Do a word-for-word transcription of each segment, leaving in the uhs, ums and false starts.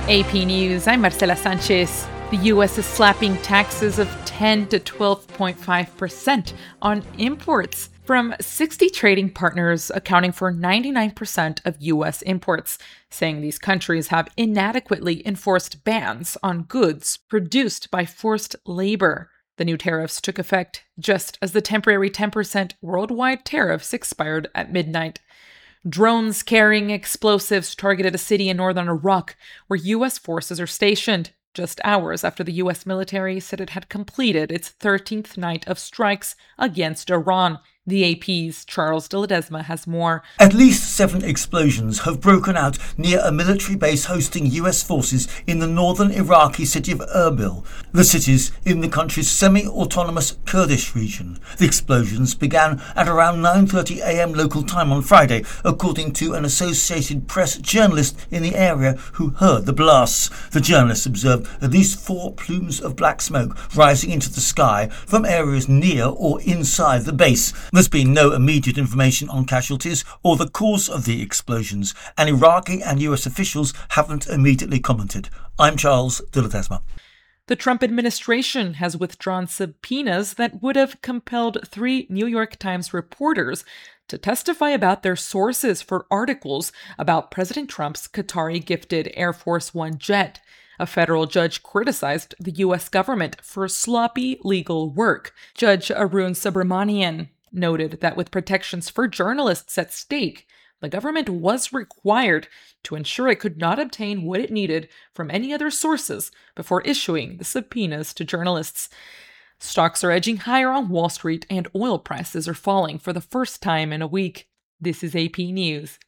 A P News, I'm Marcela Sanchez. The U S is slapping taxes of ten to twelve point five percent on imports from sixty trading partners accounting for ninety-nine percent of U S imports, saying these countries have inadequately enforced bans on goods produced by forced labor. The new tariffs took effect just as the temporary ten percent worldwide tariffs expired at midnight. Drones carrying explosives targeted a city in northern Iraq where U S forces are stationed, just hours after the U S military said it had completed its thirteenth night of strikes against Iran. The A P's Charles de Ledesma has more. At least seven explosions have broken out near a military base hosting U S forces in the northern Iraqi city of Erbil. The city's in the country's semi-autonomous Kurdish region. The explosions began at around nine thirty a.m. local time on Friday, according to an Associated Press journalist in the area who heard the blasts. The journalist observed at least four plumes of black smoke rising into the sky from areas near or inside the base. There's been no immediate information on casualties or the cause of the explosions, and Iraqi and U S officials haven't immediately commented. I'm Charles de Ledesma. The Trump administration has withdrawn subpoenas that would have compelled three New York Times reporters to testify about their sources for articles about President Trump's Qatari-gifted Air Force One jet. A federal judge criticized the U S government for sloppy legal work. Judge Arun Subramanian noted that with protections for journalists at stake, the government was required to ensure it could not obtain what it needed from any other sources before issuing the subpoenas to journalists. Stocks are edging higher on Wall Street and oil prices are falling for the first time in a week. This is A P News.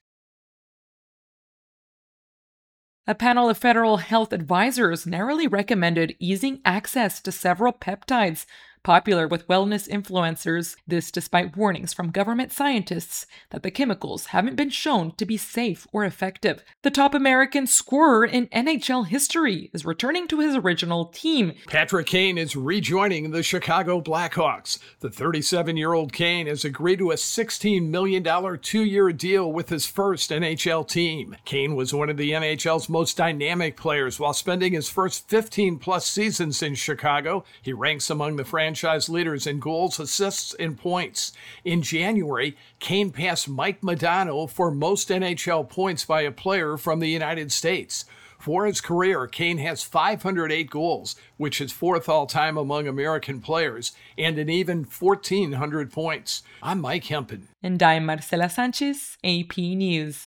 A panel of federal health advisors narrowly recommended easing access to several peptides popular with wellness influencers, this despite warnings from government scientists that the chemicals haven't been shown to be safe or effective. The top American scorer in N H L history is returning to his original team. Patrick Kane is rejoining the Chicago Blackhawks. The thirty-seven-year-old Kane has agreed to a sixteen million dollars two-year deal with his first N H L team. Kane was one of the N H L's most dynamic players while spending his first fifteen-plus seasons in Chicago. He ranks among the franchise franchise leaders in goals, assists, and points. In January, Kane passed Mike Modano for most N H L points by a player from the United States. For his career, Kane has five hundred eight goals, which is fourth all-time among American players, and an even fourteen hundred points. I'm Mike Hempen. And I'm Marcela Sanchez, A P News.